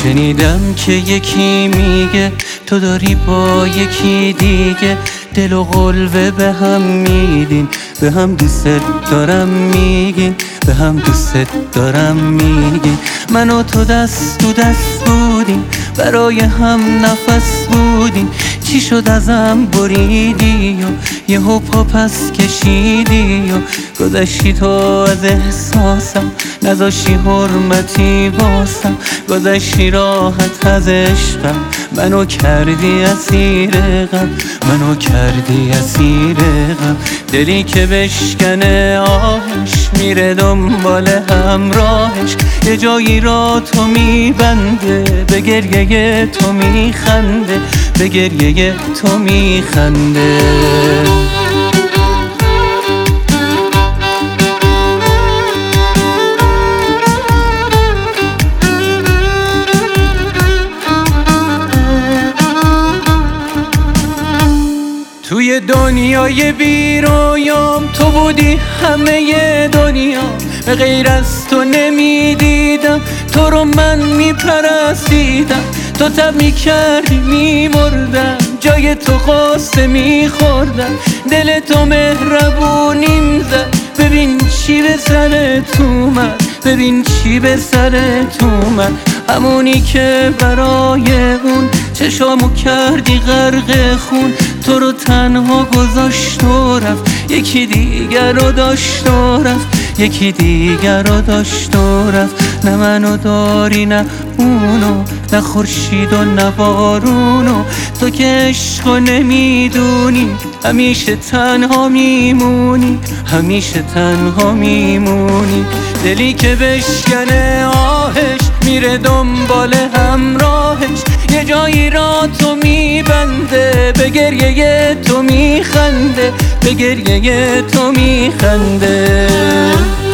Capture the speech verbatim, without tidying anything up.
شنیدم که یکی میگه تو داری با یکی دیگه دل و قلبه به هم میدین، به هم دوست دارم میگین، به هم دوست دارم میگین. من و تو دست تو دست بودیم، برای هم نفس بودیم. چی شد ازم بریدی و یهو پا پس کشیدی و گذشتی تو از احساسم، نذاشتی حرمتی واسم، گذشتی راحت از عشقم، منو کردی اسیر غم، منو کردی اسیر غم. دلی که بشکنه آهش میره دنبال همراهش، یه جایی را تو میبنده، به گریه تو میخنده، به گریه تو میخنده. توی دنیای بی رویام تو بودی همه دنیا، به غیر از تو نمیدیدم، تو رو من میپرستیدم. تو تب میکردی میمردم، جای تو قصه میخوردم. دل تو مهربونیم زد، ببین چی به سرت اومد، ببین چی به سرت اومد. همونی که برای اون چشامو کردی غرق خون، تو رو تنها گذاشت و رفت، یکی دیگر رو داشت و رفت، یکی دیگر رو داشت و رفت. نه منو داری نه اونو، نه خورشید و نه بارونو. تو که عشقو نمیدونی، همیشه تنها میمونی، همیشه تنها میمونی. دلی که بشکنه آهش میره دنبال همراهش، یه جایی را تو میبنده، به گریه تو میخنده، به گریه تو میخنده.